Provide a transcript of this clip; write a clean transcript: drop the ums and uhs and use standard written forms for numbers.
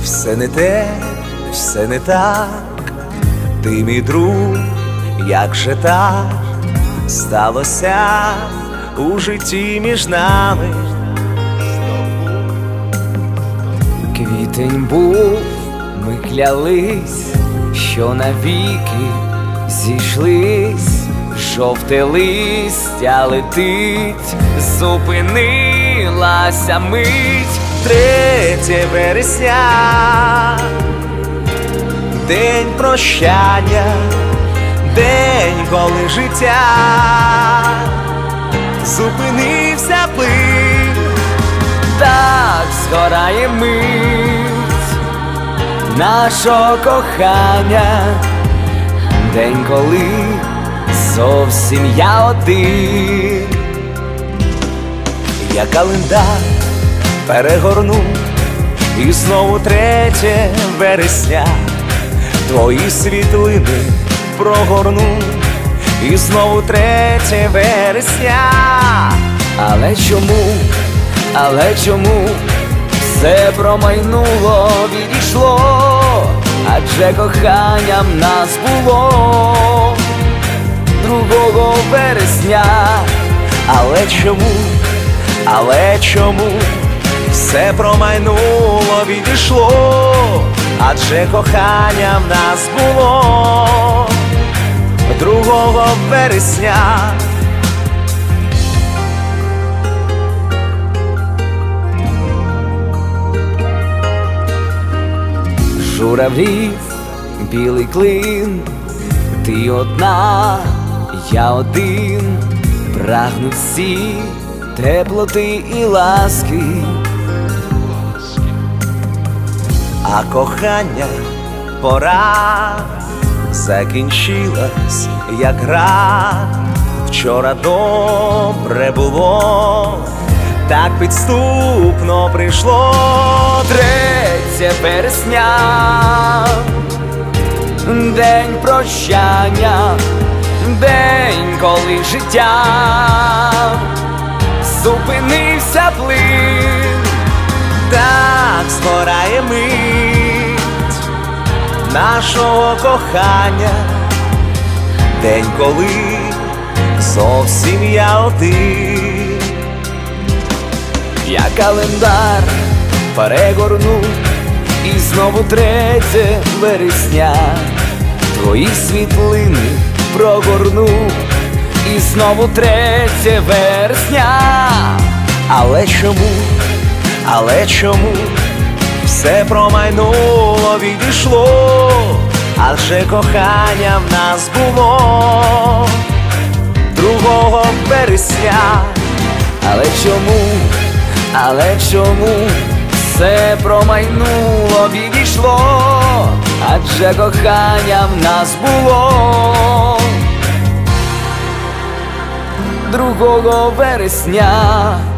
Все не те, все не так, ти мій друг, як же так сталося у житті між нами. Квітень був, ми клялись, що навіки зійшлись. Жовте листя летить, зупинилася мить. 3 вересня, день прощання, день, коли життя зупинився плин. Так згорає мить нашого кохання, день, коли зовсім я один. Я календар перегорну, і знову 3 вересня, твої світлини прогорну, і знову 3 вересня. Але чому все промайнуло, відійшло, адже коханням нас було 2 вересня. Але чому все промайнуло, відійшло, адже кохання в нас було 2 вересня. Журавлів білий клин, ти одна, я один, прагнуть всі теплоти і ласки. А кохання пора закінчилась, як гра. Вчора добре було, так підступно прийшло 3 вересня, день прощання, день, коли життя зупинився плин. Так згорає мить нашого кохання, день, коли зовсім я один. Я календар перегорну, і знову 3 вересня, твої світлини прогорну, і знову 3 вересня. Але чому все промайнуло, відійшло, адже кохання в нас було 2 вересня. Але чому все промайнуло, відійшло, адже кохання в нас було 2 вересня.